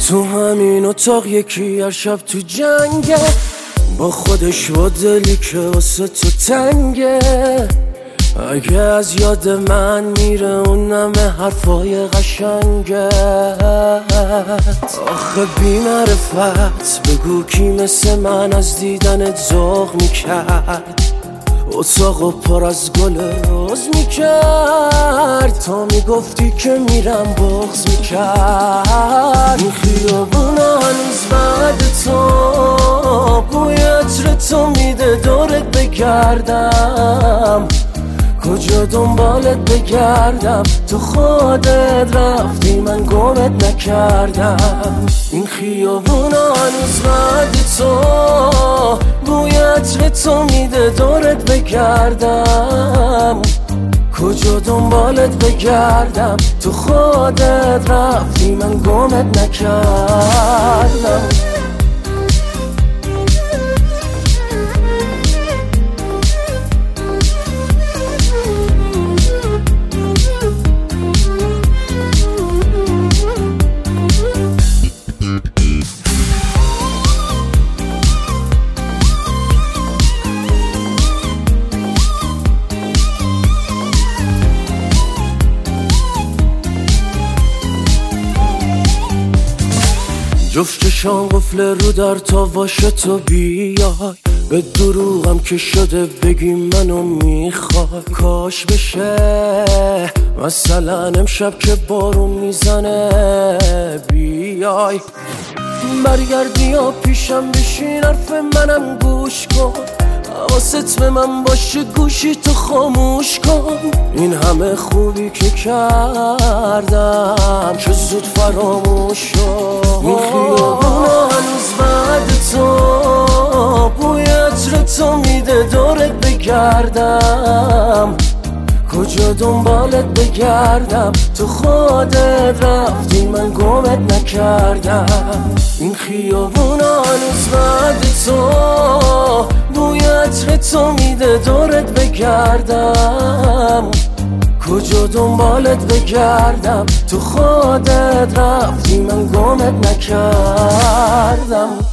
تو همین اتاق یکی هر شب تو جنگه، با خودش و دلی که واسه تو تنگه. اگه از یاد من میره اون همه حرفای قشنگه. آخه بی معرفت بگو کی مثل من از دیدنت ذوق میکرد، اتاقو پر از گل روز میکرد، تا میگفتی که میرم بغض میکرد. این خیابونا هنوز بعد تو بوی عطر تو میده دورت بگردم، کجا دنبالت بگردم؟ تو خودت رفتی من گمت نکردم. این خیابونا هنوز بعد تو بوی عطر تو میده دورت بگردم، کجا دنبالت بگردم؟ تو خودت رفتی من گمت نکردم. جفت چشام قفل رو در تا باشه تو بیای، به دروغم که شده بگی منو میخوای. کاش بشه مثلا امشب که بارون میزنه بیای، برگردی یا پیشم بشین حرف منم گوش کن، حواست به من باشه گوشی تو خاموش کن. این همه خوبی که کردم چه زود فراموش شد. این خیابونا هنوز بعد تو بوی عطر تو میده دورت بگردم، کجا دنبالت بگردم؟ تو خودت رفتی من گمت نکردم. این خیابونا هنوز بعد تو بوی عطر تو میده دورت بگردم، کجا دنبالت بگردم؟ تو خودت رفتی من گمت نکردم.